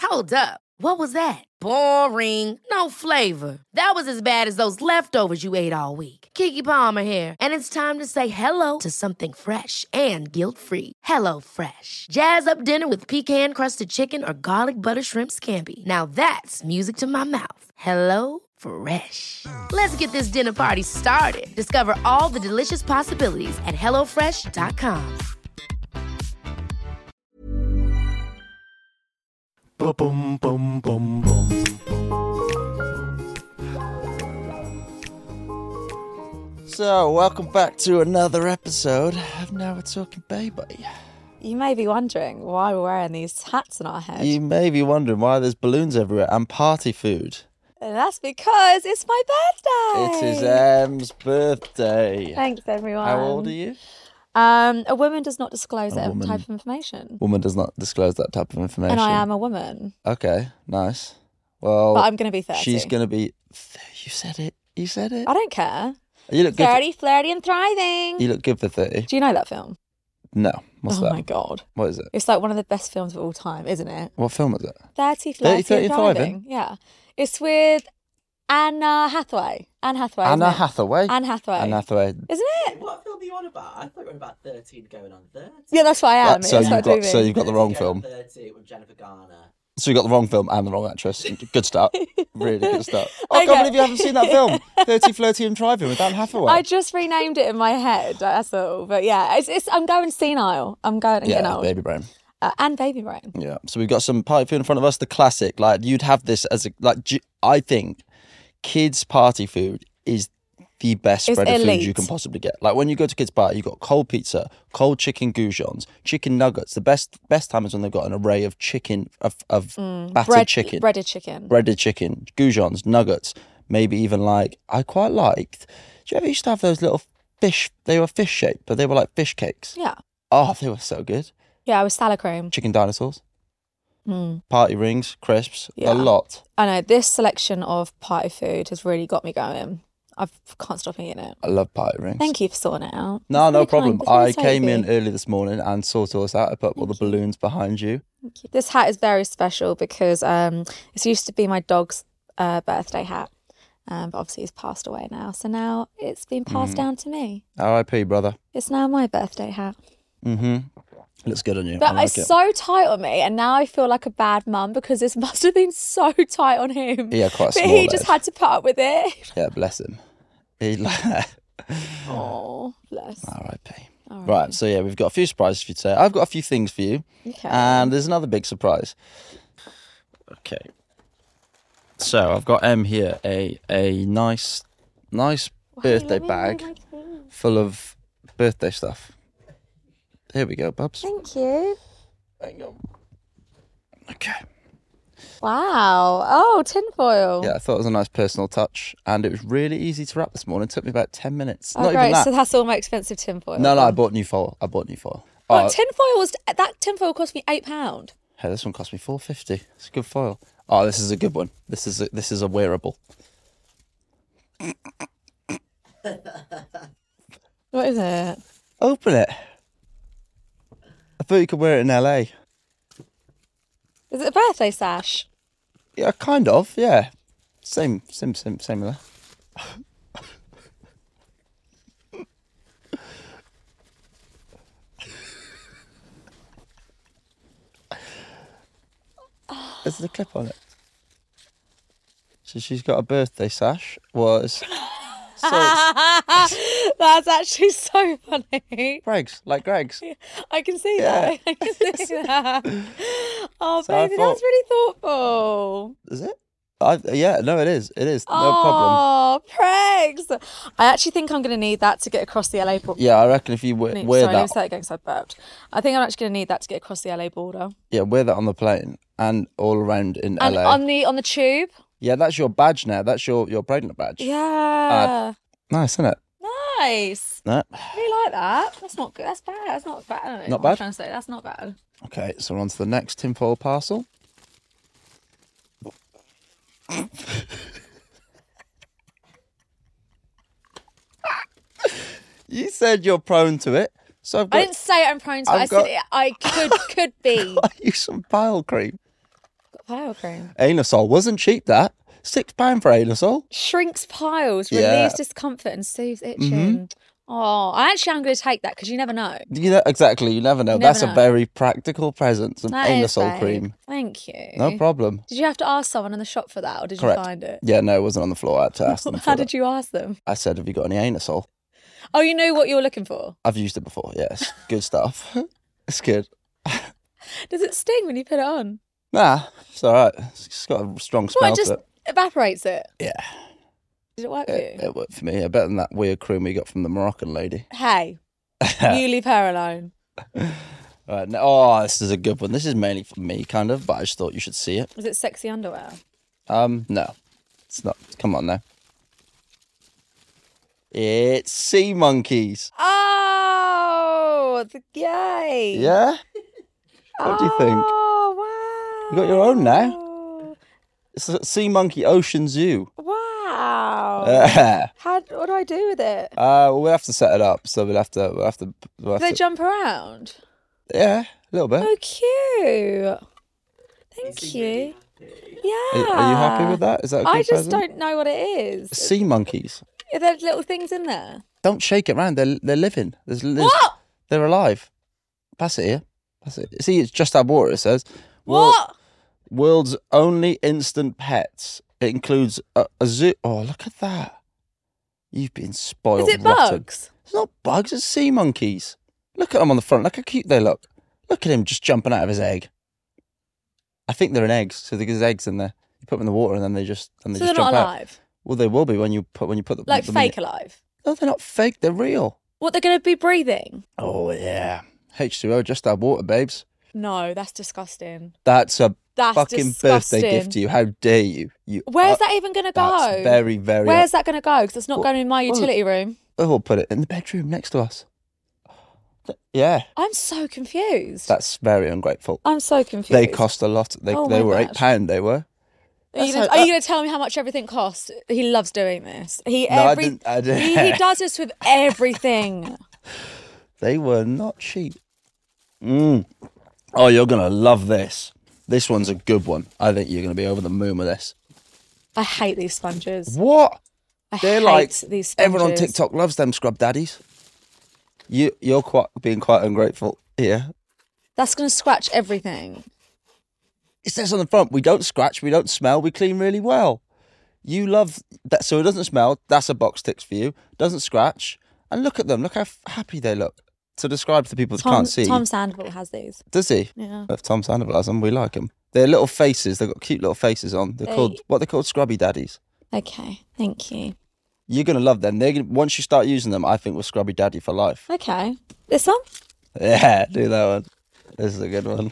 Hold up. What was that? Boring. No flavor. That was as bad as those leftovers you ate all week. Keke Palmer here, and it's time to say hello to something fresh and guilt-free. Hello Fresh. Jazz up dinner with pecan-crusted chicken or garlic butter shrimp scampi. Now that's music to my mouth. Hello Fresh. Let's get this dinner party started. Discover all the delicious possibilities at hellofresh.com. Boom, boom, boom, boom. So, welcome back to another episode of Now We're Talking Baby. You may be wondering why we're wearing these hats on our head. You may be wondering why there's balloons everywhere and party food. And that's because it's my birthday. It is Em's birthday. Thanks, everyone. How old are you? A woman does not disclose that woman. type of information. Woman does not disclose that type of information. And I am a woman. Okay, nice. Well, But I'm going to be 30. She's going to be... You said it. You said it. I don't care. You look good. 30, flirty and thriving. You look good for 30. Do you know that film? No. What's that? Oh my God. What is it? It's like one of the best films of all time, isn't it? What film is it? 30, flirty 30 and thriving? thriving. Yeah. It's with Anna Hathaway. Anne Hathaway. Anna isn't it? Hathaway? Anne Hathaway. Isn't it? What film are you on about? I thought you were about 13 going on 30. Yeah, that's what I am. So It's you've like got, movie. so you've got the wrong 13 going on film. 30 with Jennifer Garner. So you got the wrong film and the wrong actress. Good start. Really good start. I can't Okay. believe you haven't seen that film. 30, Flirty and Thriving with Anne Hathaway. I just renamed it in my head. That's all. But yeah, it's I'm going senile. I'm getting old. Baby brain. And baby brain. Yeah. So we've got some party food in front of us. The classic. Like you'd have this as a I think kids party food is the best It's spread of food elite. you can possibly get. Like when you go to kids' party, you've got cold pizza, cold chicken goujons, chicken nuggets. The best time is when they've got an array of chicken, of battered chicken. Breaded chicken. Breaded chicken, goujons, nuggets, maybe even like, I quite liked, do you ever used to have those little fish, they were fish shaped, but they were like fish cakes? Yeah. Oh, they were so good. Yeah, with salad cream. Chicken dinosaurs, party rings, crisps, Yeah. a lot. I know, this selection of party food has really got me going. I can't stop eating it. I love party rings. Thank you for sorting it out. No, It's no really problem. kind. It's really I sweet came of in you. early this morning and sorted all this out. I put all the balloons behind you. This hat is very special because it used to be my dog's birthday hat. But obviously he's passed away now. So now it's been passed down to me. R.I.P. brother. It's now my birthday hat. Looks good on you. But I like it's it. so tight on me, and now I feel like a bad mum because this must have been so tight on him. Yeah, quite a But small he just lad. had to put up with it. Yeah, bless him. Oh, bless. R.I.P. Right, so yeah, we've got a few surprises for you today. I've got a few things for you. Okay. And there's another big surprise. Okay. So I've got Em here a nice birthday bag full of birthday stuff. Here we go, Bubs. Thank you. There you go. Okay. Wow. Oh, tinfoil. Yeah, I thought it was a nice personal touch, and it was really easy to wrap this morning. It took me about 10 minutes. Oh, Not great. even that. So that's all my expensive tinfoil. No, I bought new foil. Oh, Oh, that tinfoil cost me £8. hey, this one cost me $4.50. It's a good foil. Oh, this is a good one. This is a wearable. What is it? Open it. I thought you could wear it in LA. Is it a birthday sash? Yeah, kind of. Yeah, similar. There's a clip on it. So she's got a birthday sash. So it's That's actually so funny. Greg's, like Greg's. I can see Yeah. that. I can see that. Oh, So I baby, thought- that's really thoughtful. Is it? Yeah, no, it is. It is. No problem. Oh, Pregs. I actually think I'm going to need that to get across the LA border. Yeah, I reckon if you wear Sorry, let me that, say that again because I burped. I think I'm actually going to need that to get across the LA border. yeah, wear that on the plane and all around in And LA. on the tube. Yeah, that's your badge now. That's your pregnant badge. Yeah. Nice, isn't it? Nice. No. I really like that. That's not good. That's bad. That's not bad. I don't know Not what I'm bad? trying to say. That's not bad. Okay, so we're on to the next tinfoil parcel. You said you're prone to it, so I've I got, didn't say I'm prone to it. I've I said I could be. got you some pile cream. cream? Anusol wasn't cheap, that. £6 for Anusol. Shrinks piles, Yeah. relieves discomfort and soothes itching. Oh, I actually am going to take that because you never know. Exactly, you never know. You never That's know. a very practical present, some That is, Anusol babe. cream. Thank you. No problem. Did you have to ask someone in the shop for that or did Correct. you find it? Yeah, no, it wasn't on the floor. I had to ask them. How did you ask them? I said, have you got any Anusol? Oh, you knew what you were looking for? I've used it before, yes. Good stuff. It's good. Does it sting when you put it on? Nah, it's all right. It's got a strong smell What, it just to it. evaporates it? Yeah, Did it work for you? it worked for me. Better than that weird cream we got from the Moroccan lady. Hey, you leave her alone. Right, oh, this is a good one. This is mainly for me, kind of, but I just thought you should see it. Is it sexy underwear? No, it's not. Come on now. It's sea monkeys. Oh, yay. Yeah? What do you think? Oh, wow. You got your own now? It's a sea monkey ocean zoo. Wow. Yeah. What do I do with it? Well, we'll have to set it up. So we'll have to. Do they jump around? Yeah, a little bit. Oh, cute. Thank you. Yeah. Are you happy with that? Is that a good I just present? don't know what it is. Sea monkeys. Are there little things in there? Don't shake it around. They're living. There's What? They're alive. Pass it here. Pass it. See, it's just our water. It says. What? World's only instant pets. It includes a zoo. Oh, look at that. You've been spoiled. Is it rotten. bugs? It's not bugs. It's sea monkeys. Look at them on the front. Look how cute they look. Look at him just jumping out of his egg. I think they're in eggs. So there's eggs in there. You put them in the water and then they just So just they're jump not out. alive? Well, they will be when you put them. Like them fake alive? No, they're not fake. They're real. What, they're going to be breathing? Oh yeah. H2O, just our water, babes. No, that's disgusting. That's a That's fucking disgusting. birthday gift to you. How dare you? Where's that even going to go? That's very, very. Where's that going to go? Because it's not Well- going in my utility room. We'll put it in the bedroom next to us. Yeah, I'm so confused. that's very ungrateful. I'm so confused. They cost a lot. They Oh they my were gosh. £8. They were. Are you That's going how- to tell me how much everything cost? He loves doing this. No, I didn't. He does this with everything. They were not cheap. Oh, you're gonna love this. This one's a good one. I think you're gonna be over the moon with this. I hate these sponges. What? I They're hate like these sponges. everyone on TikTok loves them scrub daddies. You're being quite ungrateful here. That's going to scratch everything. It says on the front, we don't scratch, we don't smell, we clean really well. You love that, so it doesn't smell. That's a box ticks for you. Doesn't scratch, and look at them. Look how happy they look. To describe to people that can't see, Tom Sandoval has these. does he? Yeah. If Tom Sandoval has them, we like them. They're little faces. They've got cute little faces on. They're called what they're called, scrubby daddies. Okay, thank you. You're gonna love them. Once you start using them, I think we're scrubby daddy for life. Okay. This one? Yeah, do that one. This is a good one.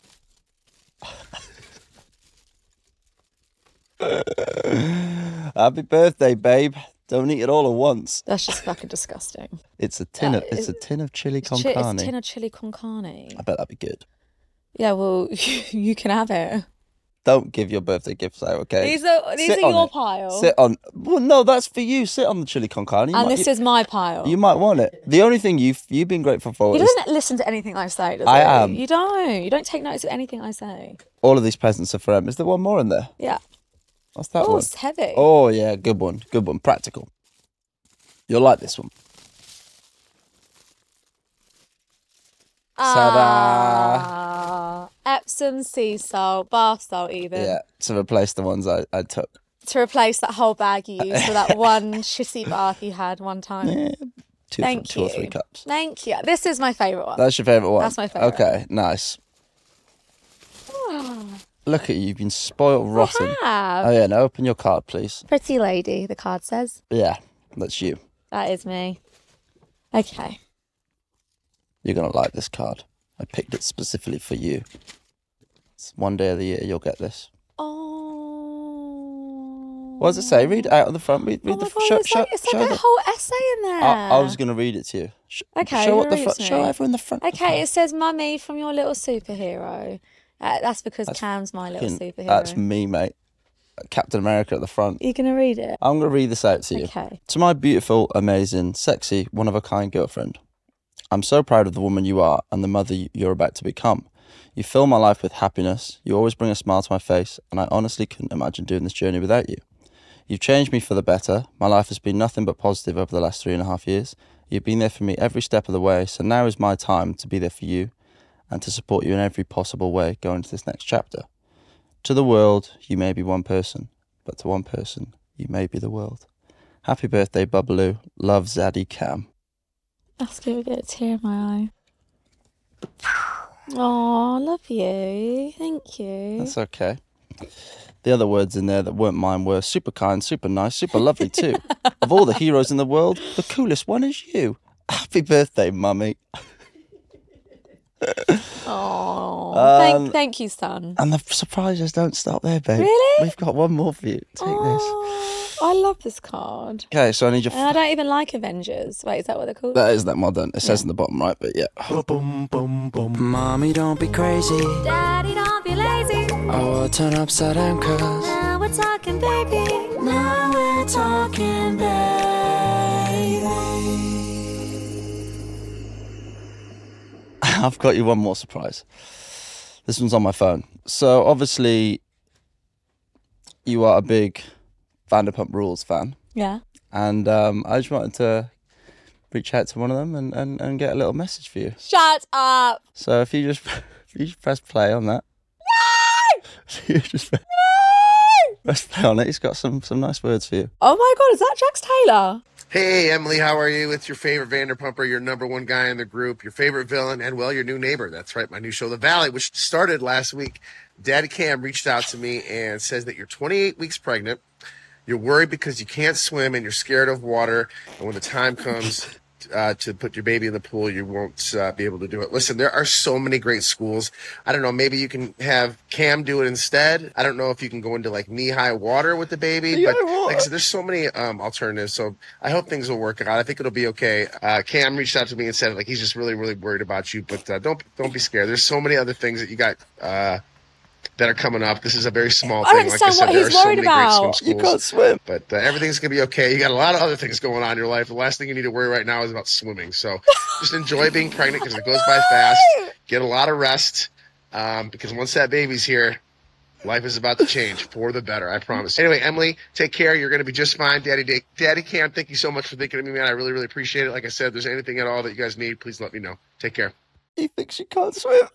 Happy birthday, babe. Don't eat it all at once. That's just fucking disgusting. It's a tin of chili con carne. It's a tin of chili con carne. I bet that'd be good. Yeah, well, you can have it. Don't give your birthday gifts out, okay? These are Sit on your it. pile. Sit on. Well, no, that's for you. Sit on the chili con carne. And this is my pile. You might want it. The only thing you've been grateful for He is doesn't listen to anything I say, does I he? am. You don't. You don't take notice of anything I say. all of these presents are for Em. Is there one more in there? Yeah. What's that Oh, one? it's heavy. Oh yeah, good one. Good one. Practical. You'll like this one. Ah, Epsom sea salt, bath salt even. Yeah, to replace the ones I took. To replace that whole bag you used for that one shitty bath you had one time. Yeah, two or three cups. Thank you. This is my favourite one. That's your favourite one? That's my favourite. Okay, nice. Look at you, you've been spoiled rotten. have. Oh yeah, now open your card, please. Pretty lady, the card says. Yeah, that's you. That is me. Okay. You're going to like this card. I picked it specifically for you. It's one day of the year you'll get this. Oh. What does it say? Read it out on the front. Read Oh the my God, it's like show a whole essay in there. I was going to read it to you. Okay, Show you what the read it front. to Show me. everyone the front. of the Okay, card. it says "Mummy" from your little superhero. That's because Cam's my little Fucking- superhero. That's me, mate. Captain America at the front. You're gonna read it. I'm going to read this out to you. Okay. To my beautiful, amazing, sexy, one-of-a-kind girlfriend, I'm so proud of the woman you are and the mother you're about to become. You fill my life with happiness. You always bring a smile to my face, and I honestly couldn't imagine doing this journey without you. You've changed me for the better. My life has been nothing but positive over the last 3.5 years. You've been there for me every step of the way, so now is my time to be there for you and to support you in every possible way going into this next chapter. To the world, you may be one person, but to one person, you may be the world. Happy birthday, Bubbaloo. Love, Zaddy Cam. That's going to get a tear in my eye. Oh, love you. Thank you. That's okay. The other words in there that weren't mine were super kind, super nice, super lovely too. Of all the heroes in the world, the coolest one is you. Happy birthday, Mummy. Oh, thank you, son. And the surprises don't stop there, babe. Really? We've got one more for you. Take this. I love this card. Okay, so I need your... And I don't even like Avengers. Wait, is that what they're called? That is that modern. It says in the bottom right, but yeah. Boom, boom, boom. Mommy, don't be crazy. Daddy, don't be lazy. Oh, turn upside down, cuz. Now we're talking, baby. Now we're talking, baby. I've got you one more surprise. This one's on my phone. So, obviously, you are a big Vanderpump Rules fan. Yeah. And I just wanted to reach out to one of them and get a little message for you. Shut up. So if you just press play on that. No! You just press play on it. He's got some nice words for you. Oh my God, is that Jax Taylor? Hey, Emily, how are you? It's your favorite Vanderpumper, your number one guy in the group, your favorite villain, and, well, your new neighbor. That's right, my new show, The Valley, which started last week. Daddy Cam reached out to me and says that you're 28 weeks pregnant. You're worried because you can't swim and you're scared of water. And when the time comes to put your baby in the pool, you won't be able to do it. Listen, there are so many great schools. I don't know, maybe you can have Cam do it instead. I don't know if you can go into like knee-high water with the baby. But like I said, there's so many alternatives. So I hope things will work out. I think it'll be okay. Cam reached out to me and said like he's just really, really worried about you. But don't be scared. There's so many other things that you got that are coming up. This is a very small I thing. don't Like I understand said, what there he's are so worried many great about. swim You schools. can't swim. But everything's going to be okay. You got a lot of other things going on in your life. The last thing you need to worry right now is about swimming. So just enjoy being pregnant because it goes by fast. Get a lot of rest because once that baby's here, life is about to change for the better. I promise. Anyway, Emily, take care. You're going to be just fine. Daddy Cam, thank you so much for thinking of me, man. I really, really appreciate it. Like I said, if there's anything at all that you guys need, please let me know. Take care. He thinks you can't swim.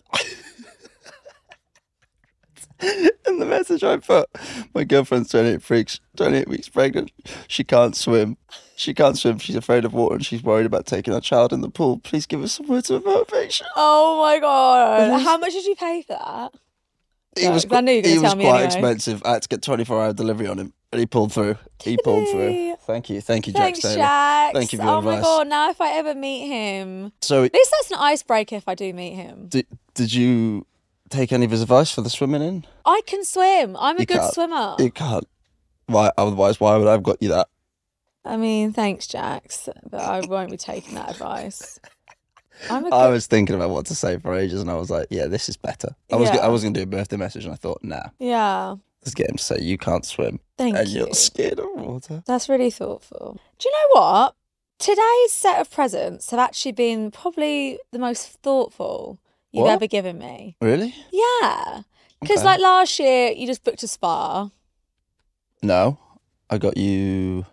In the message I put, my girlfriend's 28 weeks pregnant. She can't swim. She's afraid of water and she's worried about taking her child in the pool. Please give us some words of motivation. Oh my God. How much did you pay for that? He was I knew you were going to tell me quite anyway. expensive. I had to get 24-hour delivery on him, and he pulled through. Thank you, Jax Thanks, Taylor. Jax. Thank you for your Oh my advice. God, now if I ever meet him. So, At least that's an icebreaker if I do meet him. did you take any of his advice for the swimming in? I can swim. I'm a You good can't. swimmer. You can't. Why? Otherwise, why would I have got you that? I mean, thanks, Jax, but I won't be taking that advice. I'm a good... I was thinking about what to say for ages, and I was like, "Yeah, this is better." I was Yeah. going to do a birthday message, and I thought, "Nah, Yeah, let's get him to say you can't swim thank and you. you're scared of water." That's really thoughtful. Do you know what? Today's set of presents have actually been probably the most thoughtful you've What? ever given me. Really? Yeah. Because Okay. like last year, you just booked a spa. No, I got you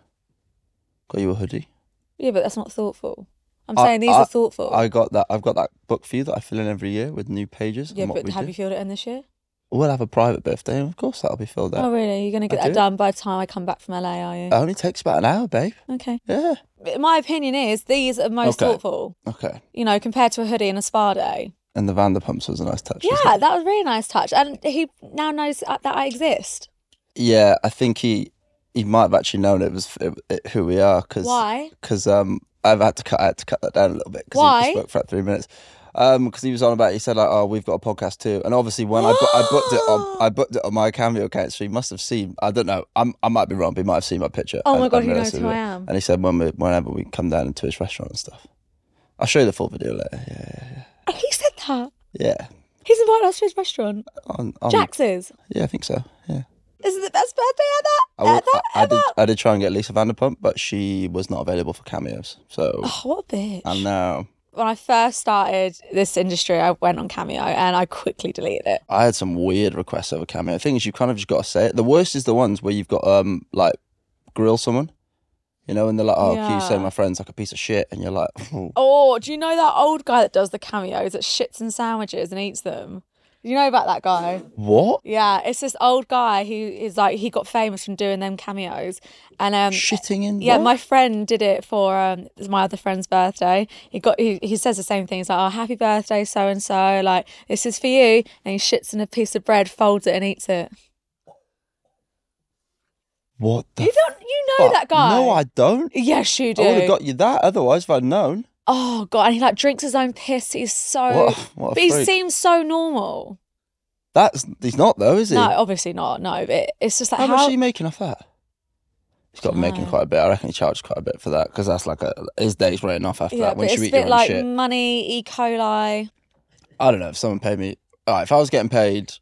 a hoodie. Yeah, but that's not thoughtful. I'm I- saying these are thoughtful. I've got that book for you that I fill in every year with new pages. Yeah, and what but we have do. you filled it in this year? We'll have a private birthday, and of course that'll be filled out. Oh, really? You're going to get I that do. done by the time I come back from LA, are you? It only takes about an hour, babe. Okay. Yeah. My opinion is these are most Okay. thoughtful, Okay. you know, compared to a hoodie and a spa day. And the Vanderpumps was a nice touch. Yeah, wasn't it? that was a really nice touch. And he now knows that I exist. Yeah, I think he might have actually known it was who we are. Why? Because I had to cut that down a little bit. Cause Why? He spoke for like 3 minutes. Because he was on about. He said like, "Oh, we've got a podcast too." And obviously, when I booked it on my Cameo account, so he must have seen. I don't know. I might be wrong, but he might have seen my picture. Oh my and God, he realised knows it who was I it. am. And he said whenever we come down into his restaurant and stuff, I'll show you the full video later. Oh, he said that. Yeah. He's invited us to his restaurant. On Jax's. Yeah, I think so. Yeah. This is the best birthday ever. I did try and get Lisa Vanderpump, but she was not available for cameos. So Oh, what a bitch. I know. when I first started this industry, I went on Cameo and I quickly deleted it. I had some weird requests over Cameo. The thing is, you kind of just got to say it. The worst is the ones where you've got like grill someone, you know, and they're like, "Oh, can you say my friend's like a piece of shit?" And you're like, "Oh, Oh, do you know that old guy that does the cameos that shits in sandwiches and eats them? Do you know about that guy? what? Yeah, it's this old guy who is like, he got famous from doing them cameos. And Shitting in? yeah, what? my friend did it for my other friend's birthday. He says the same thing. He's like, "Oh, happy birthday, so and so. Like, this is for you." And he shits in a piece of bread, folds it, and eats it. What the? You know fuck? that guy? No, I don't. Yes, you do. I would have got you that otherwise if I'd known. Oh god, and he like drinks his own piss. He's so, What a but he freak. seems so normal. He's not though, is he? No, obviously not. No, but it's just like How much are you making off that? He's got making No. quite a bit. I reckon he charged quite a bit for that because that's like his day's running off after Yeah, that. When but you it's a eat your bit own like shit. money, E. coli. I don't know if someone paid me. All right, if I was getting paid,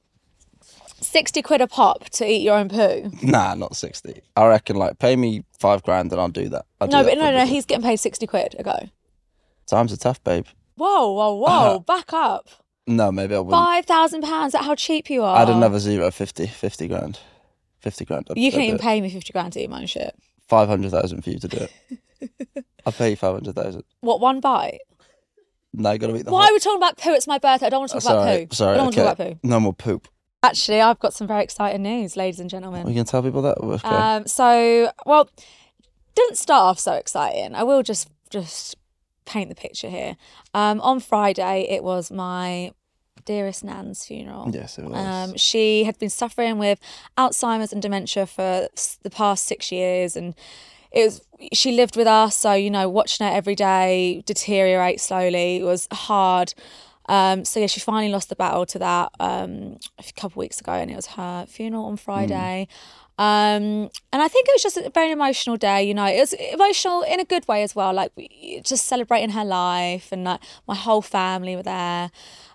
60 quid a pop to eat your own poo. nah, not 60. I reckon like pay me $5,000 and I'll do that. I'll do No, that but for no, people. he's getting paid 60 quid a go. Times are tough, babe. Whoa, back up. No, maybe I wouldn't. £5,000, that's how cheap you are. I'd another zero, 50 grand. 50 grand. You can I'd even do it. pay me 50 grand to eat my own shit. 500,000 for you to do it. I'll pay you 500,000. What, one bite? No, you got to eat the Why whole. are we talking about poo? It's my birthday. I don't want to talk about poo. Sorry, I don't want to okay. talk about poo. No more poop. Actually, I've got some very exciting news, ladies and gentlemen. Are you going to tell people that? Okay. Well, didn't start off so exciting. I will just paint the picture here. On Friday, it was my dearest Nan's funeral. Yes, it was. She had been suffering with Alzheimer's and dementia for the past 6 years, and she lived with us, so watching her every day deteriorate slowly, it was hard. So yeah, she finally lost the battle to that a couple of weeks ago, and it was her funeral on Friday. And I think it was just a very emotional day. It was emotional in a good way as well, like just celebrating her life, and like my whole family were there.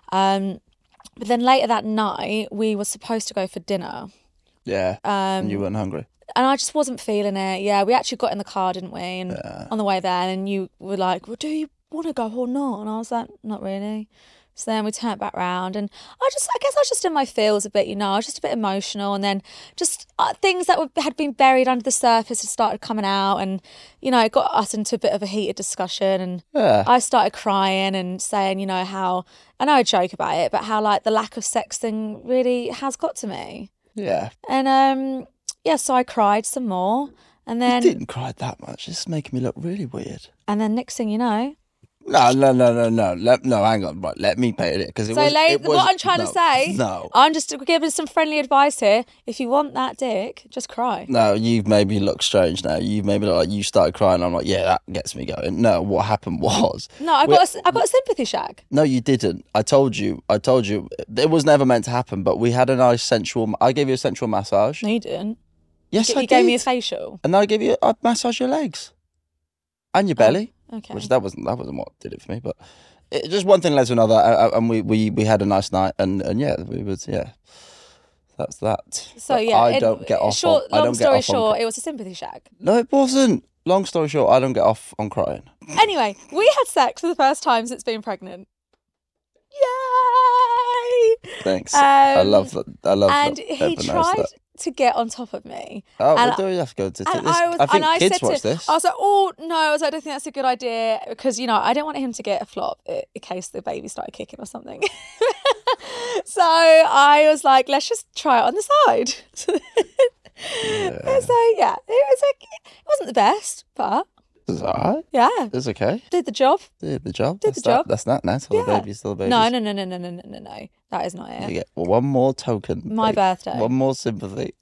But then later that night, we were supposed to go for dinner. Yeah. And you weren't hungry. And I just wasn't feeling it. Yeah, we actually got in the car, didn't we? And on the way there, and you were like, "Well, do you want to go or not?" And I was like, "Not really." So then we turned back round, and I guess I was just in my feels a bit, I was just a bit emotional, and then just things that had been buried under the surface had started coming out, and it got us into a bit of a heated discussion, and Yeah. I started crying and saying, how, I know I joke about it, but how like the lack of sex thing really has got to me. Yeah. And so I cried some more, and You then didn't cry that much. This is making me look really weird. next thing you know. No. Hang on. Right, let me paint it because it So, was. it was what I'm trying to say, No. I'm just giving some friendly advice here. If you want that dick, just cry. No, you've made me look strange now. You've made me look like you started crying. I'm like, yeah, that gets me going. No, what happened was. No, I got a sympathy shag. No, you didn't. I told you. It was never meant to happen, but we had a nice sensual. I gave you a sensual massage. No, you didn't. Yes, I You did. gave me a facial. And I gave you. I massaged your legs. And your belly. Okay. Which that wasn't what did it for me, but just one thing led to another, and we had a nice night, and yeah, that's that. So But yeah, I don't get off. Long story short, it was a sympathy shag. No, it wasn't. Long story short, I don't get off on crying. Anyway, we had sex for the first time since being pregnant. Yay! Thanks. I love that. And that he everyone knows tried that. to get on top of me. Oh, and well, do we have to go to this? And I think kids said watch to him, this. I was like, "Oh no!" I don't think that's a good idea because I didn't want him to get a flop in case the baby started kicking or something. So I was like, "Let's just try it on the side." Yeah. So yeah, it wasn't the best, but It's all right. yeah, It's okay. did the job. Did the job. Did the job. That's not nice. Still a Yeah. baby. Still a baby. No, that is not You it. get one more token. My babe. birthday. One more sympathy.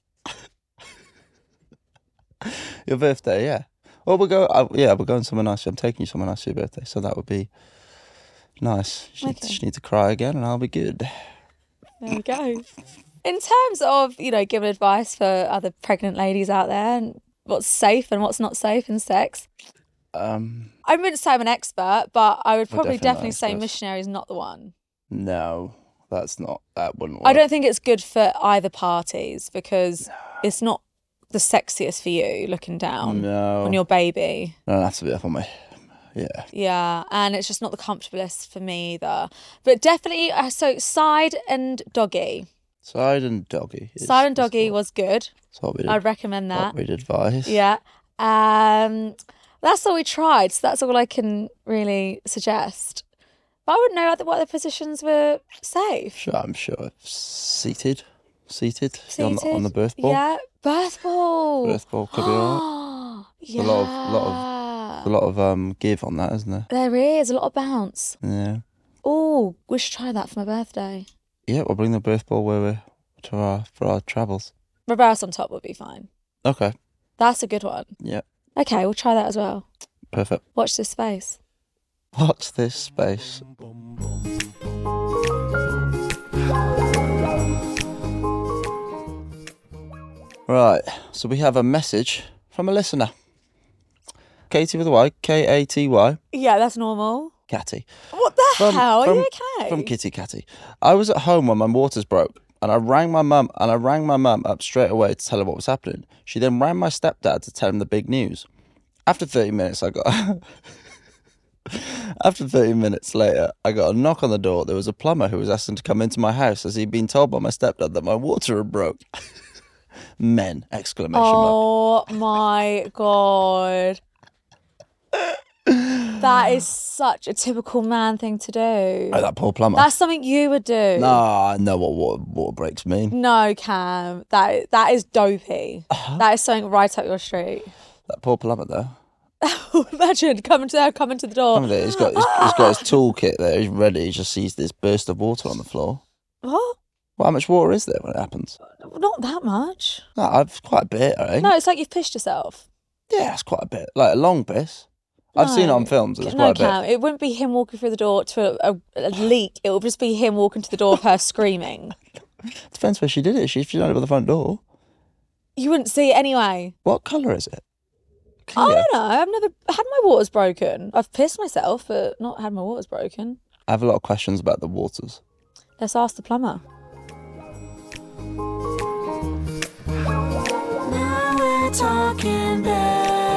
Your birthday, yeah. Well, we're going somewhere nice. I'm taking you somewhere nice for your birthday, so that would be nice. You just need to cry again, and I'll be good. There we go. In terms of, giving advice for other pregnant ladies out there and what's safe and what's not safe in sex, I wouldn't say I'm an expert, but I would We're definitely say experts. missionary is not the one. No, that wouldn't work. I don't think it's good for either parties because it's not the sexiest for you looking down No. on your baby. No, it has to be up on my Yeah. Yeah, and it's just not the comfortablest for me either. But definitely, so side and doggy. Side and doggy. Side and doggy was good. That's what we did. I'd recommend that. What we'd advise. Yeah. That's all we tried, so that's all I can really suggest. But I wouldn't know what other positions were safe. Sure, I'm sure. Seated on the birth ball. Yeah, birth ball. Birth ball could be alright. Yeah. A lot of give on that, isn't there? There is a lot of bounce. Yeah. Oh, we should try that for my birthday. Yeah, we'll bring the birth ball for our travels. Reverse on top would be fine. Okay. That's a good one. Yeah. Okay, we'll try that as well. Perfect. Watch this space. Watch this space. Right, so we have a message from a listener. Katie with a Y, Katy. Yeah, that's normal. Catty. What the hell? Are you okay? From Kitty Catty. I was at home when my waters broke, and I rang my mum up straight away to tell her what was happening. She then rang my stepdad to tell him the big news. After 30 minutes later, I got a knock on the door. There was a plumber who was asking to come into my house as he'd been told by my stepdad that my water had broke. Men! ! Oh my God. That is such a typical man thing to do. Oh, that poor plumber. That's something you would do. No, I know what water breaks mean. No, Cam. That is dopey. That is something right up your street. That poor plumber though. Imagine coming to the door. He's got his toolkit there. He's ready. He just sees this burst of water on the floor. What? Well, how much water is there when it happens? Not that much. No, I've quite a bit, I think. No, it's like you've pissed yourself. Yeah, it's quite a bit. Like a long piss. I've seen it on films. It's quite a bit. Cam, it wouldn't be him walking through the door to a leak. It would just be him walking to the door of her screaming. Depends where she did it. She done it by the front door. You wouldn't see it anyway. What colour is it? I don't know. I've never had my waters broken. I've pissed myself, but not had my waters broken. I have a lot of questions about the waters. Let's ask the plumber. Now we're talking, baby.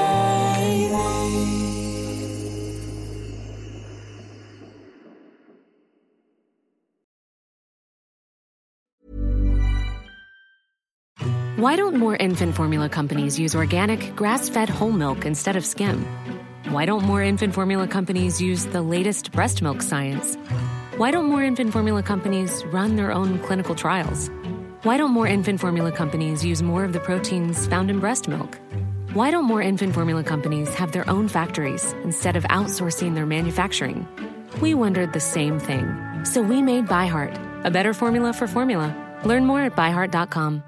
Why don't more infant formula companies use organic, grass-fed whole milk instead of skim? Why don't more infant formula companies use the latest breast milk science? Why don't more infant formula companies run their own clinical trials? Why don't more infant formula companies use more of the proteins found in breast milk? Why don't more infant formula companies have their own factories instead of outsourcing their manufacturing? We wondered the same thing. So we made ByHeart, a better formula for formula. Learn more at byheart.com.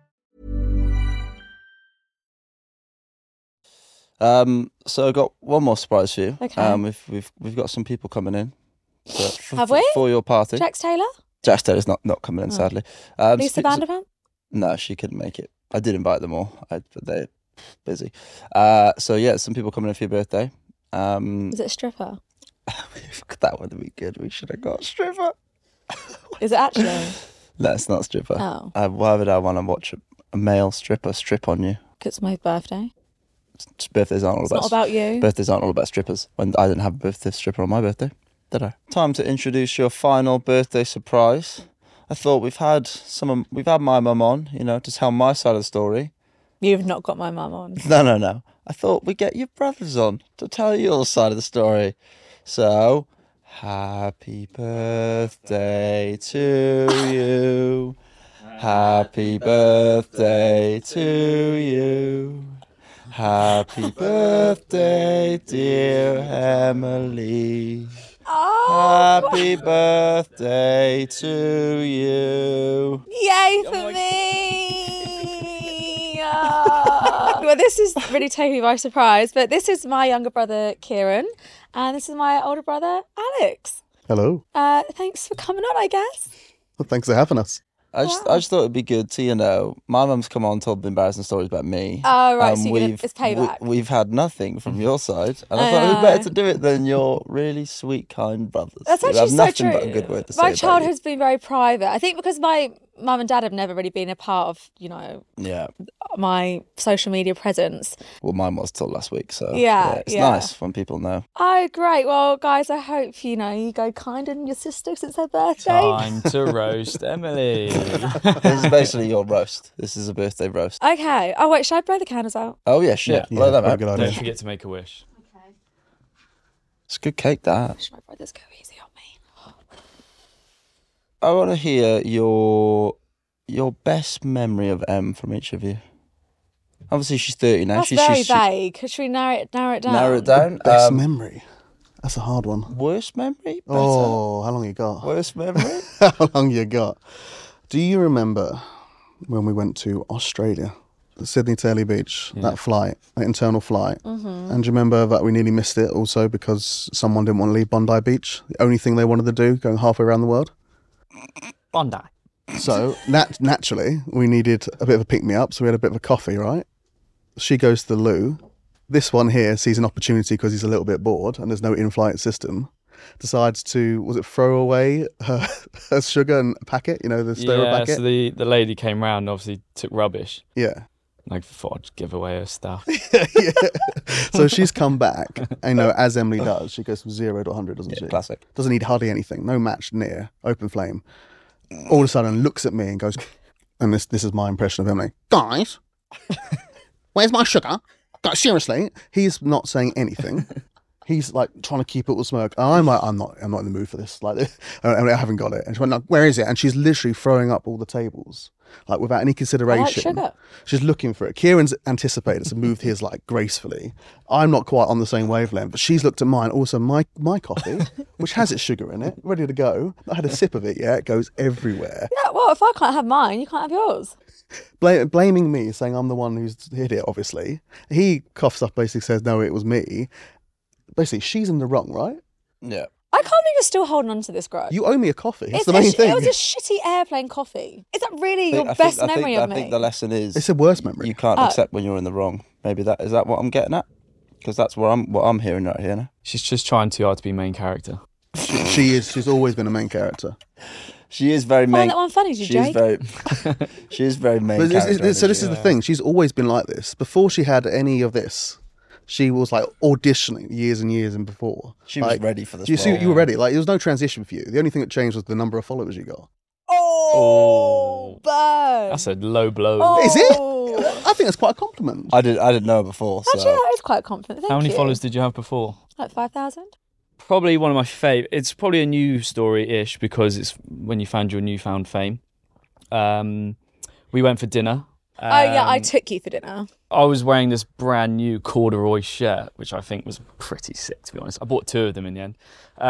So I've got one more surprise for you. Okay. We've got some people coming in. Have we? For your party. Jax Taylor? Jax Taylor's not coming in, sadly. Lisa Vanderpump? No, she couldn't make it. I did invite them all, but they're busy. So yeah, some people coming in for your birthday. Is it a stripper? That would be good. We should have got a stripper. Is it actually? No, it's not a stripper. Oh. Why would I want to watch a male stripper strip on you? Because it's my birthday. Birthdays aren't all It's not about you. Birthdays aren't all about strippers. When I didn't have a birthday stripper on my birthday, did I? Time to introduce your final birthday surprise. I thought we've had my mum on, to tell my side of the story. You've not got my mum on. No. I thought we'd get your brothers on to tell your side of the story. So, happy birthday to you. Happy birthday to you. Happy birthday, dear Emily. Oh, Happy birthday to you. yay for me! Well, this is really taking me by surprise, but this is my younger brother, Kieran, and this is my older brother, Alex. Hello. Thanks for coming on, I guess. Well, thanks for having us. I just thought it'd be good to, my mum's come on and told the embarrassing stories about me. Oh, right, so it's payback. We've had nothing from your side, and I thought it was better to do it than your really sweet, kind brothers. That's who actually have so nothing true. but a good word to say My about childhood's been very private. I think because my Mum and Dad have never really been a part of, Yeah. my social media presence. Well, mine was till last week, so it's Yeah. nice when people know. Oh, great. Well, guys, I hope, you go kind on your sister since her birthday. Time to roast Emily. This is basically your roast. This is a birthday roast. Okay. Oh, wait, should I blow the candles out? Oh, yeah, shit. Yeah. Blow them very out. good idea. Don't forget to make a wish. It's a good cake, that. Should my brothers go easy on me? I want to hear your best memory of Em from each of you. Obviously, she's 30 now. That's very vague. Should we narrow it down? Narrow it down. Best memory. That's a hard one. Worst memory? Better. Oh, how long you got? Worst memory? How long you got? Do you remember when we went to Australia, Sydney to Airlie Beach, that flight, that internal flight? Mm-hmm. And do you remember that we nearly missed it also because someone didn't want to leave Bondi Beach? The only thing they wanted to do, going halfway around the world. Bondi. So naturally, we needed a bit of a pick-me-up, so we had a bit of a coffee, right? She goes to the loo. This one here sees an opportunity because he's a little bit bored and there's no in-flight system. Decides to, throw away her sugar and packet, the Stora packet? So the lady came round and obviously took rubbish. Yeah. I thought I'd give away her stuff. Yeah. So she's come back, and as Emily does, she goes from 0 to 100, doesn't she? Classic. Doesn't need hardly anything, no match near, open flame. All of a sudden looks at me and goes, and this is my impression of Emily, guys, where's my sugar? Guys, seriously, he's not saying anything. He's like trying to keep it all smirk. And I'm like, I'm not in the mood for this. Like, I haven't got it. And she went, no, where is it? And she's literally throwing up all the tables, like without any consideration. I like sugar. She's looking for it. Kieran's anticipated, so moved his like gracefully. I'm not quite on the same wavelength, but she's looked at mine. Also, my coffee, which has its sugar in it, ready to go. Not had a sip of it yet. It goes everywhere. Yeah, well, if I can't have mine, you can't have yours. Blaming me, saying I'm the one who's hit it, obviously. He coughs up, basically says, no, it was me. Basically, she's in the wrong, right? Yeah. I can't believe you're still holding on to this grudge. You owe me a coffee. That's the main thing. It was a shitty airplane coffee. Is that really your I best think- memory of me? I think the lesson is It's a worse memory. you can't accept when you're in the wrong. Maybe is that what I'm getting at? Because that's what I'm hearing right here now. She's just trying too hard to be main character. She is. She's always been a main character. She is very Find main. that one funny, did you, She is Jake? very. She is very main But character. this is the thing. She's always been like this. Before she had any of this, she was like auditioning years and years and before. She was Like, ready for this. You role. were ready. Like there was no transition for you. The only thing that changed was the number of followers you got. Oh, burn. That's a low blow. Oh. Is it? I think that's quite a compliment. I didn't know her before. So. Actually, that is quite a compliment. Thank How many you. followers did you have before? Like 5,000? Probably one of my favourite. It's probably a new story-ish because it's when you found your newfound fame. We went for dinner. Oh, yeah, I took you for dinner. I was wearing this brand new corduroy shirt, which I think was pretty sick, to be honest. I bought 2 of them in the end.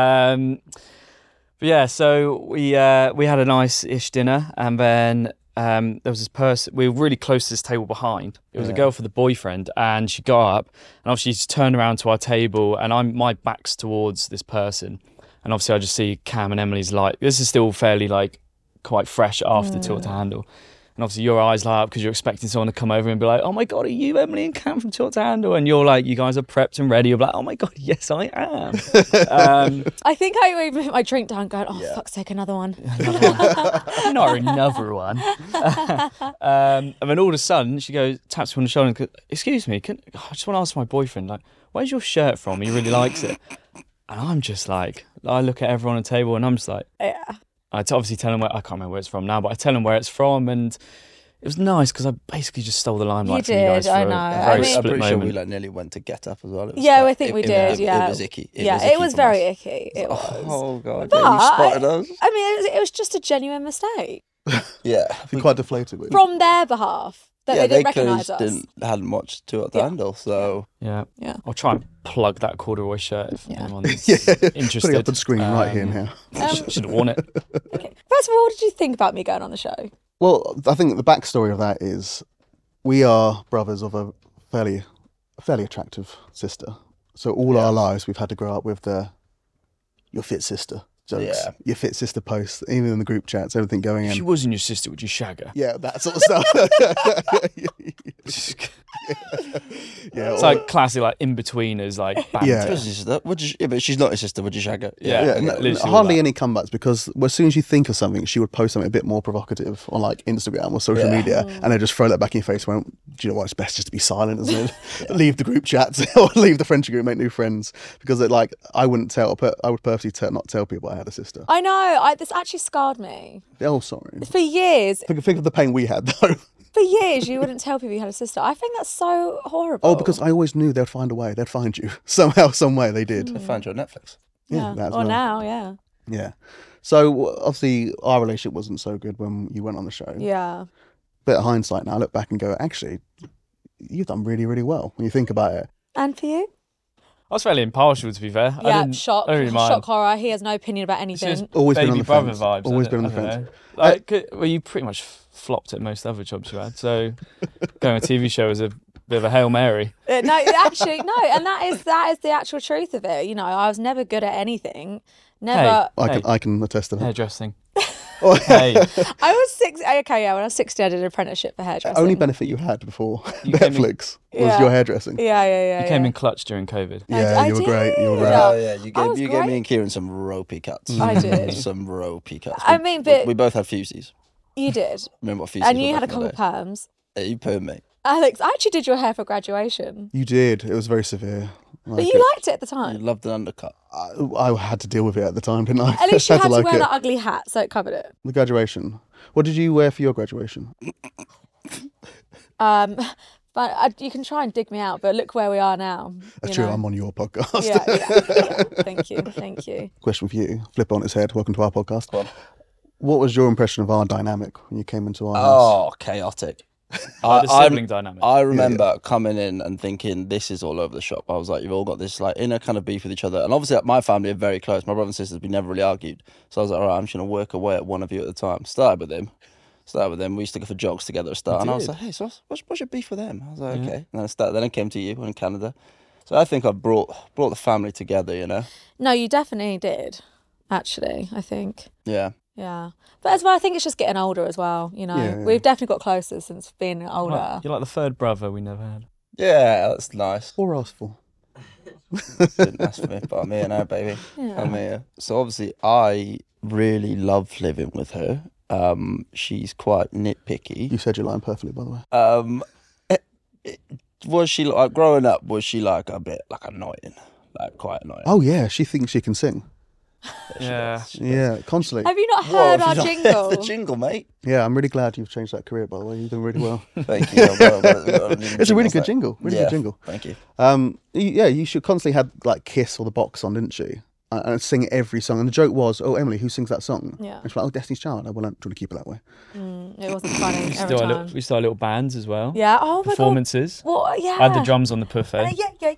But yeah, so we had a nice-ish dinner, and then there was this person. We were really close to this table behind. It was a girl for the boyfriend, and she got up, and obviously she turned around to our table, and my back's towards this person, and obviously I just see Cam and Emily's light. This is still fairly quite fresh after Tilt to Handle. And obviously your eyes light up because you're expecting someone to come over and be like, oh my God, are you Emily and Cam from Tilt to Handle? And you're like, you guys are prepped and ready. You're like, oh my God, yes, I am. I think I even put my drink down going, oh, fuck's sake, another one. Not another one. And then all of a sudden she taps me on the shoulder and goes, excuse me, I just want to ask my boyfriend, where's your shirt from? He really likes it. And I'm just like, I look at everyone on the table and I'm just like, Yeah. I obviously tell him I can't remember where it's from now, but I tell him where it's from, and it was nice because I basically just stole the limelight from you guys for I a know. very I mean- split I'm pretty sure moment. we nearly went to Get Up as well. It was Yeah, quite- I think we it- did, it- yeah. It was icky. It was from very us. icky. It was. Oh God! But you spotted us. I mean, it was just a genuine mistake Yeah, You're quite deflated with it. from their behalf that yeah, they didn't clearly recognise us. hadn't watched Tilt to Handle, so Yeah. Yeah. I'll try and plug that corduroy shirt if Yeah. anyone's Yeah, interested. putting up the screen right here now. Should have worn it. Okay. First of all, what did you think about me going on the show? Well, I think the backstory of that is we are brothers of a fairly attractive sister. So all our lives we've had to grow up with the "your fit sister" jokes, Yeah. your fit sister posts, even in the group chats, everything going If in. she wasn't your sister, would you shag her? Yeah, that sort of stuff. Yeah, It's like classic, like in-betweeners, like banter. Yeah. But she's not his sister. Would you shag her? Literally all hardly that. any comebacks, because as soon as you think of something, she would post something a bit more provocative on like Instagram or social media, and then just throw that back in your face. Went, do you know what? It's best just to be silent, isn't it? Leave the group chats or leave the friendship group, make new friends, because I wouldn't tell. I would purposely not tell people I had a sister. I know. This actually scarred me. Oh, sorry. For years. Think of the pain we had though. For years, you wouldn't tell people you had a sister. I think that's so horrible. Oh, because I always knew they'd find a way. They'd find you somehow, some way. They did. They found you on Netflix. Yeah, that as or well. now, yeah. Yeah. So obviously our relationship wasn't so good when you went on the show. Yeah. Bit of hindsight now, I look back and go, actually, you've done really, really well when you think about it. And for you? I was fairly impartial, to be fair. I Yeah, didn't, shock. I don't really mind. Shock horror. He has no opinion about It's anything. just Always been baby on the brother fence. vibes. Always I been on don't the know. Well, you pretty much flopped at most other jobs you had, so going on a TV show was a bit of a Hail Mary. No, actually, no. And that is the actual truth of it. You know, I was never good at anything. Never. I can attest to that. Hairdressing. Hey. I was 6. Okay, yeah. When I was 60, I did an apprenticeship for hairdressing. Only benefit you had before You came in- Netflix was your hairdressing. Yeah. You came in clutch during COVID. Yeah, you were great. You were did. great. Oh yeah, you I was gave me great. and Kieran some ropey cuts. I did. Some ropey cuts. I mean, but- we both had fusies. You did. Remember what fusies? And were you back had a in the couple day? perms. Yeah, you permed me. Alex, I actually did your hair for graduation. You did. It was very severe. But you liked it at the You time. loved an undercut. I had to deal with it at the time, didn't I? At least you had to like wear it. that ugly hat, so it covered it. The graduation. What did you wear for your graduation? But you can try and dig me out, but look where we are now. That's you true. know. I'm on your podcast. Yeah. Thank you. Question for you. Flip on its head. Welcome to our podcast. Go on. What was your impression of our dynamic when you came into our house? Oh, chaotic. Like the sibling dynamic. I remember coming in and thinking, this is all over the shop. I was like, you've all got this like inner kind of beef with each other. And obviously my family are very close. My brother and sisters, we never really argued. So I was like, all right, I'm just going to work away at one of you at a time. Started with him. We used to go for jogs together at start. And I was like, hey, so what's your beef with them? I was like, okay. And then I came to you in Canada. So I think I brought the family together, you know? No, you definitely did, actually, I think. Yeah. Yeah. But as well, I think it's just getting older as well, you know. Yeah. We've definitely got closer since being older. You're like the third brother we never had. Yeah, that's nice. Or asked for. Didn't ask for me, but I'm here now, baby. Yeah. I'm here. So obviously I really love living with her. She's quite nitpicky. You said your line perfectly, by the way. Was she like growing up? Was she like a bit like annoying, like quite annoying? Oh, yeah. She thinks she can sing. Yeah. Yeah, constantly. Have you not heard our have you not jingle? heard the jingle, mate. Yeah, I'm really glad you've changed that career, by the way. You've done really well. Thank you. It's a really good jingle. Really good jingle. Thank you. Yeah, you should constantly have like Kiss or the Box on, didn't she? And sing every song. And the joke was, oh, Emily, who sings that song? Yeah. And she's like, oh, Destiny's Child. I want to keep it that way. It wasn't funny We every time. we started little bands as well. Yeah. Oh my god. Performances. What? Yeah. I had the drums on the buffet.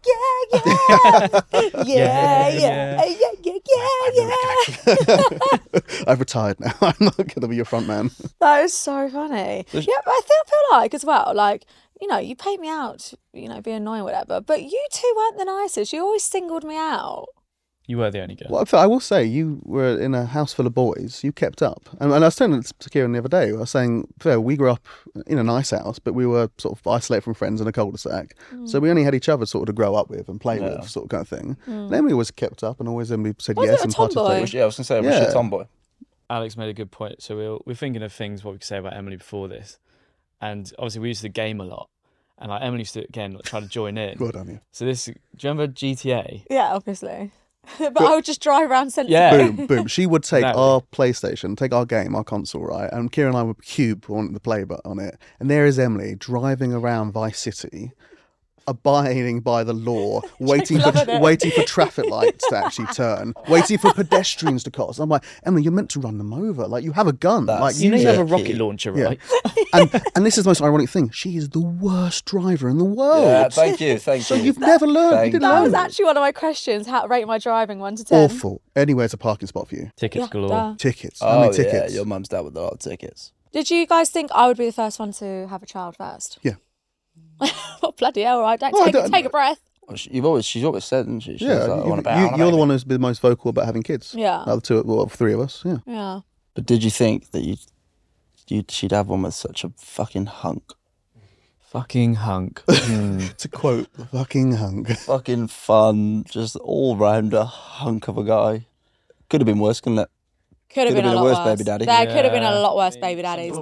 Yeah. I've retired now. I'm not going to be your front man. That is so funny. Yeah, but I feel like as well, like, you know, you paid me out, you know, being annoying, whatever, but you two weren't the nicest. You always singled me out. You were the only girl. Well, I will say, you were in a house full of boys. You kept up. And I was telling it to Kieran the other day. I was saying, fair, we grew up in a nice house, but we were sort of isolated from friends in a cul-de-sac. So we only had each other sort of to grow up with and play with, sort of kind of thing. And Emily was kept up and always Emily said Was yes it a and tomboy? participated. Yeah, I was gonna say, was she a tomboy? Alex made a good point. So we're thinking of things what we could say about Emily before this, and obviously we used to game a lot, and like Emily used to again like, try to join in. Good on you. So do you remember GTA? Yeah, obviously. But I would just drive around sensibly. Yeah. Boom, boom. She would take Exactly. our PlayStation, take our game, our console, right? And Kieran and I would cube on the play button on it. And there is Emily driving around Vice City, abiding by the law, waiting for traffic lights to actually turn, waiting for pedestrians to cross. I'm like, Emily, you're meant to run them over. Like, you have a gun. Like, You know use you have a it. rocket launcher, Yeah. right? And this is the most ironic thing. She is the worst driver in the world. Yeah, thank you. So you've never learned. Thank You didn't That learn. was actually one of my questions. How to rate my driving 1 to 10. Awful. Anywhere's a parking spot for you. Tickets Yeah, galore. duh. Tickets. How Oh many yeah, tickets? your mum's dad with a lot of tickets. Did you guys think I would be the first one to have a child first? Yeah. Oh, bloody hell, right? Well, I don't- Take a breath. Well, she's always said, isn't she? She's Yeah, like, I want a you're baby. the one who's been most vocal about having kids. Yeah. Out of the three of us. Yeah. Yeah. But did you think that she'd have one with such a fucking hunk? Fucking hunk. To quote, fucking hunk. Fucking fun, just all round a hunk of a guy. Could have been worse, couldn't it? Could have been a lot worse worse. baby daddy. There could have been a Yeah. lot worse baby daddies.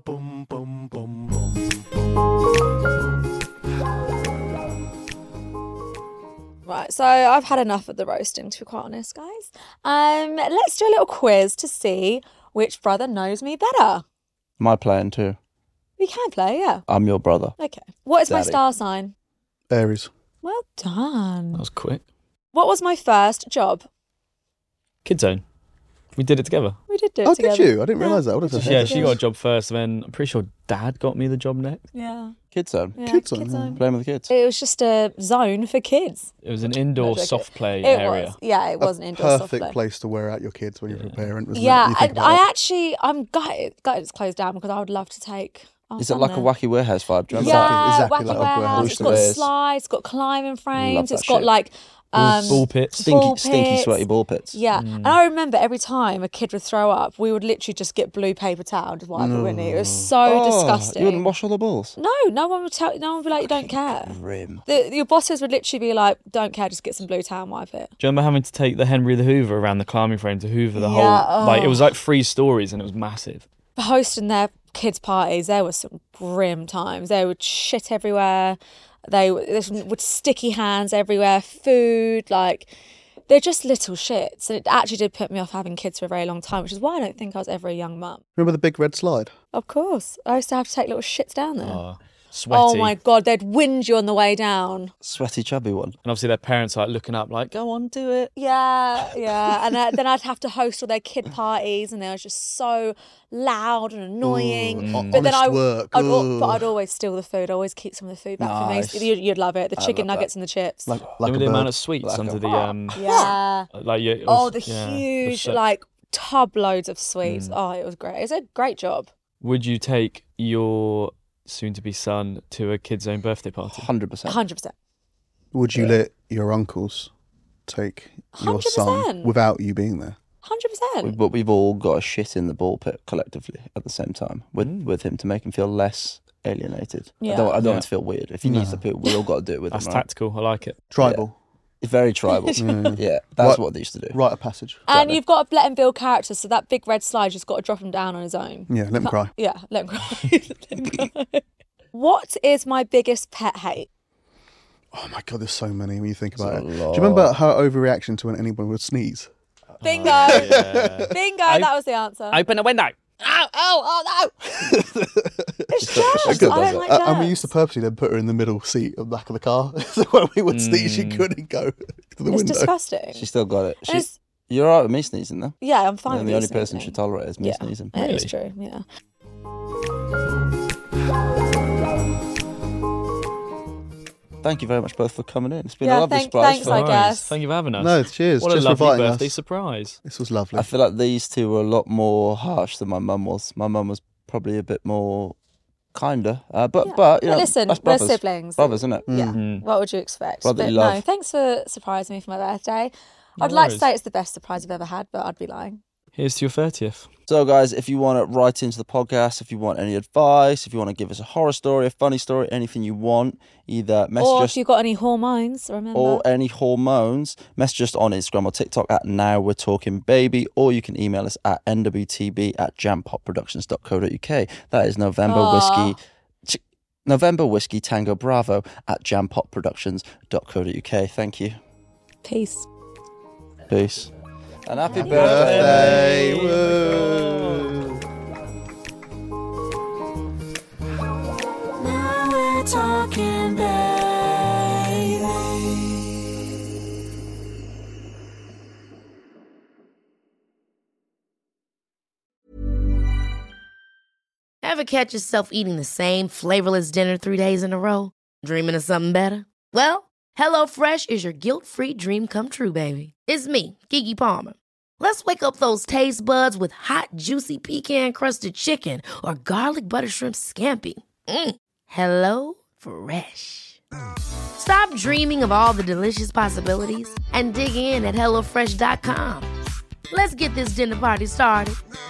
Right, so I've had enough of the roasting, to be quite honest, guys. Let's do a little quiz to see which brother knows me better. My plan too. We can play, yeah. I'm your brother. Okay. What is my Daddy. star sign? Aries. Well done. That was quick. What was my first job? Kid Zone. We did it together. We did do it Oh, together. did you? I didn't realise that. What is Yeah, she got a job first, and then I'm pretty sure Dad got me the job next. Yeah. Kids Zone. Yeah, Kids Kids Zone, Zone. Playing with the kids. It was just a zone for kids. It was an indoor joking. soft play It area. was. Yeah, it was an indoor soft Perfect play. place to wear out your kids when you're a parent. Isn't Yeah, it? You think and about it. I'm gutted it's closed down because I would love to take. our Is it son like a there. wacky warehouse vibe? Do you remember Yeah, Exactly wacky like Wacky warehouse. Warehouse. It's got Warehouse. slides, it's got climbing frames, that it's got shit. like Ball pits. ball Stinky, pits. sweaty ball pits. Yeah, and I remember every time a kid would throw up, we would literally just get blue paper towel and just wipe it, wouldn't it? It was so disgusting. You wouldn't wash all the balls? No one would tell. No one would be like, you don't care. Grim. Your bosses would literally be like, don't care, just get some blue towel and wipe it. Do you remember having to take the Henry the Hoover around the climbing frame to hoover the Yeah, whole... Like, it was like 3 stories and it was massive. For hosting their kids' parties, there were some grim times. They would shit everywhere. They would sticky hands everywhere. Food, like they're just little shits. And it actually did put me off having kids for a very long time, which is why I don't think I was ever a young mum. Remember the big red slide? Of course, I used to have to take little shits down there. Sweaty. Oh my god, they'd wind you on the way down. Sweaty, chubby one. And obviously their parents are like looking up like, go on, do it. Yeah. And then I'd have to host all their kid parties, and they were just so loud and annoying. But then honest work. I'd always steal the food. I'd always keep some of the food back Nice. for me. You'd love it. The chicken love nuggets and the chips. Like Remember a the amount bird. of sweets Like under a- the... Yeah. Like, yeah, it Oh, was- the yeah, it was huge, so- like, tub loads of sweets. Oh, it was great. It's a great job. Would you take your soon-to-be son to a Kid Zone birthday party? 100%. 100%. Would you let your uncles take your son 100%. without you being there? 100%. But we've all got a shit in the ball pit collectively at the same time with him to make him feel less alienated. I Yeah. don't want Yeah. him to feel weird. If he needs to poo, we all got to do it with That's him. Right? tactical. I like it. Tribal. It's very tribal. Yeah, that's Right. what they used to do. Rite of passage. And you've got to let him build character, so that big red slide, you've just got to drop him down on his own. Yeah, let him cry. Yeah, let him cry. Let him cry. What is my biggest pet hate? Oh my god, there's so many when you think about it. a Do lot. you remember her overreaction to when anyone would sneeze? Bingo. Yeah. Bingo, that was the answer. Open the window. It's just, I don't like And we germs. used to purposely then put her in the middle seat of the back of the car. So when we would sneeze, she couldn't go to the It's window. disgusting. She still got it. And it's- You're all right with me sneezing, though? Yeah, I'm fine And with the you only person sneezing. she tolerates is me sneezing. It is Really? true, yeah. Thank you very much both for coming in. It's been Yeah, a lovely thanks, surprise. I guess. Thank you for having us. No, cheers. What a Cheers for lovely inviting birthday us. surprise. This was lovely. I feel like these two were a lot more harsh than my mum was. My mum was probably a bit more kinder. But you But know, listen, that's we're brothers. siblings. Brothers, isn't it? Yeah. What would you expect? Brotherly But love. no, thanks for surprising me for my birthday. No I'd like to worries. say it's the best surprise I've ever had, but I'd be lying. Here's to your 30th. So, guys, if you want to write into the podcast, if you want any advice, if you want to give us a horror story, a funny story, anything you want, either message Or us if you've got any hormones, remember. or any hormones, message us on Instagram or TikTok at Now We're Talking Baby, or you can email us at nwtb@jampopproductions.co.uk. That is November Whiskey Tango Bravo at jampopproductions.co.uk. Thank you. Peace. Peace. And happy birthday. Woo. Now we're talking, baby. Ever catch yourself eating the same flavorless dinner 3 days in a row? Dreaming of something better? Well, HelloFresh is your guilt-free dream come true, baby. It's me, Keke Palmer. Let's wake up those taste buds with hot, juicy pecan-crusted chicken or garlic butter shrimp scampi. Hello Fresh. Stop dreaming of all the delicious possibilities and dig in at HelloFresh.com. Let's get this dinner party started.